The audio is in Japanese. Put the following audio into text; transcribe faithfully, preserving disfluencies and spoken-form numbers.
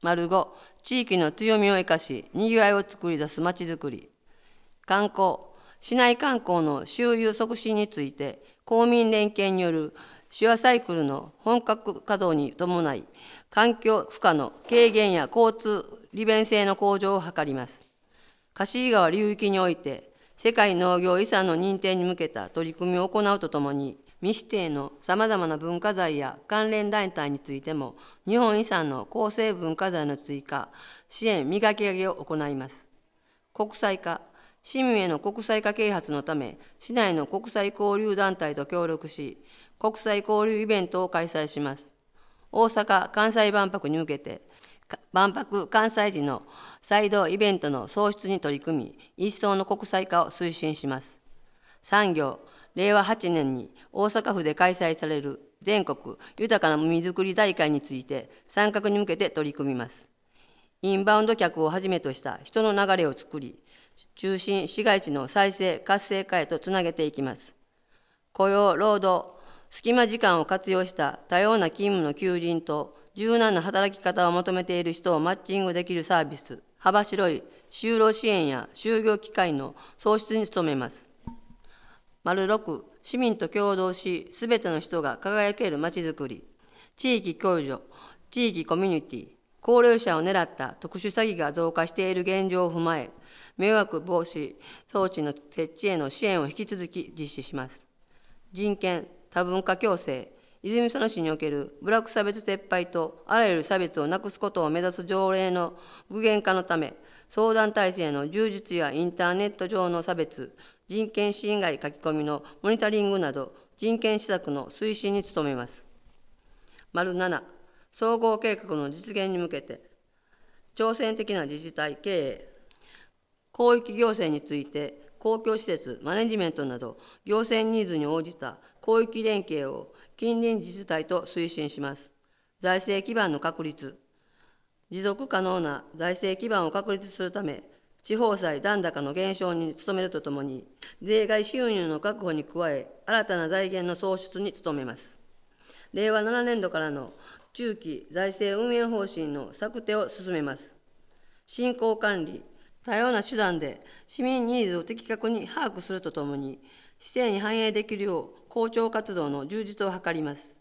ご、地域の強みを生かし、にぎわいを作り出すまちづくり。観光、市内観光の周遊促進について、公民連携によるシュアサイクルの本格稼働に伴い、環境負荷の軽減や交通利便性の向上を図ります。樫川流域において、世界農業遺産の認定に向けた取り組みを行うとともに、未指定のさまざまな文化財や関連団体についても、日本遺産の構成文化財の追加、支援、磨き上げを行います。国際化、市民への国際化啓発のため、市内の国際交流団体と協力し、国際交流イベントを開催します。大阪・関西万博に向けて、万博関西時の再度イベントの創出に取り組み、一層の国際化を推進します。産業、れいわはちねんに大阪府で開催される全国豊かな海づくり大会について参画に向けて取り組みます。インバウンド客をはじめとした人の流れを作り、中心市街地の再生活性化へとつなげていきます。雇用、労働、隙間時間を活用した多様な勤務の求人と柔軟な働き方を求めている人をマッチングできるサービス、幅広い就労支援や就業機会の創出に努めます。ろく、市民と協働し、すべての人が輝けるまちづくり。地域共助、地域コミュニティ、高齢者を狙った特殊詐欺が増加している現状を踏まえ、迷惑防止装置の設置への支援を引き続き実施します。人権、多文化共生、泉佐野市における部落差別撤廃とあらゆる差別をなくすことを目指す条例の具現化のため、相談体制の充実やインターネット上の差別、人権侵害書き込みのモニタリングなど人権施策の推進に努めます。なな、総合計画の実現に向けて、挑戦的な自治体経営、広域行政について公共施設、マネジメントなど行政ニーズに応じた広域連携を近隣自治体と推進します。財政基盤の確立、持続可能な財政基盤を確立するため、地方債残高の減少に努めるとともに、税外収入の確保に加え、新たな財源の創出に努めます。れいわななねんどからの中期財政運営方針の策定を進めます。振興管理、多様な手段で市民ニーズを的確に把握するとともに、市政に反映できるよう、公聴活動の充実を図ります。